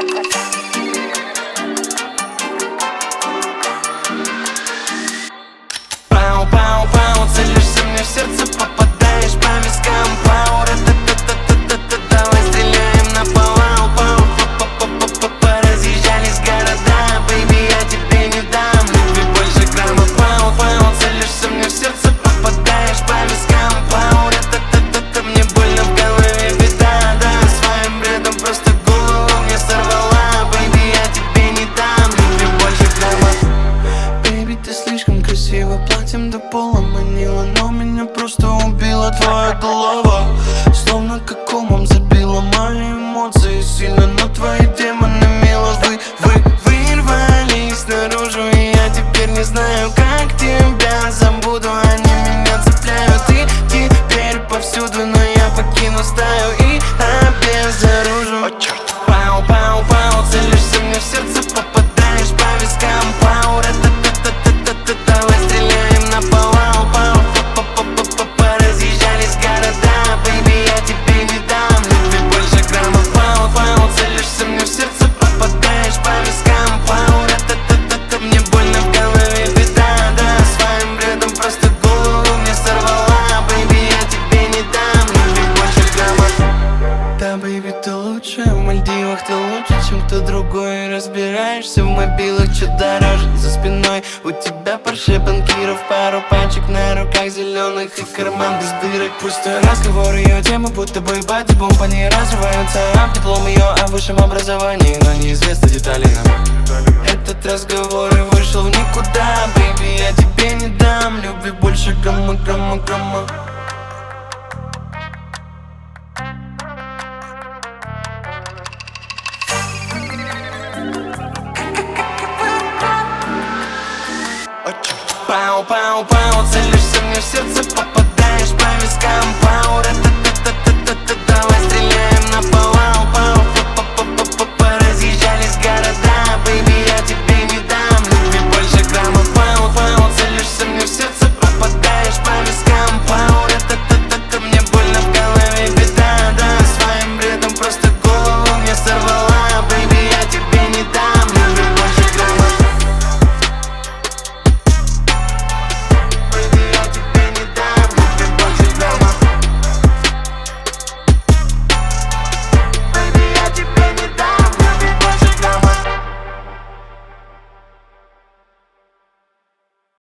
Пау-пау-пау, целишься мне в сердце, попадаешь по вискам. Пау, ра-та-та-та-та-та, давай стреляем на повал. Поразъезжались города, бэйби, я тебе не дам любви больше грамма. Пау-пау, целишься мне в сердце, попадаешь по вискам. Пау, ра-та-та-та-та, мне больно в голове, беда, да. Своим бредом просто голову мне сорвала. Бэйби, я тебе не дам любви больше грамма. Бэйби, ты слишком красива, платьем до пола манила, но меня просто убила твоя голова. Словно как комом забила мои эмоции сильно, но твои демоны мило вырвались наружу, и я теперь не знаю, как тебя забуду. Они меня цепляют, и теперь повсюду, но я покину стаю и обезоружу. Пау-пау-пау, целишься мне в сердце, попадаешь по вискам. Пау, ра-та-та-та-та-та, давай стреляем на повал. Поразъезжались города, бэйби, я тебе не дам любви больше грамма. Пау-пау, целишься мне в сердце, попадаешь по вискам. Пау, ра-та-та-та-та, мне больно в голове, беда, да. Своим бредом просто голову мне сорвала. Бэйби, я тебе не дам любви больше грамма. Да, бэйби, ты лучше, в Мальдивах ты лучше, чем кто другой. Разбираешься в мобилах, чё дороже за спиной. У тебя Порше банкиров, пару пачек на руках зеленых и карман без дырок. Пустой разговор, ее темы будто бы бади-бомб. Они разрываются об диплом ее о высшем образовании, но неизвестны детали нам. Этот разговор и вышел в никуда. Бэйби, я тебе не дам любви больше грамма, грамма, грамма. Пау-пау-пау, целишься мне в сердце,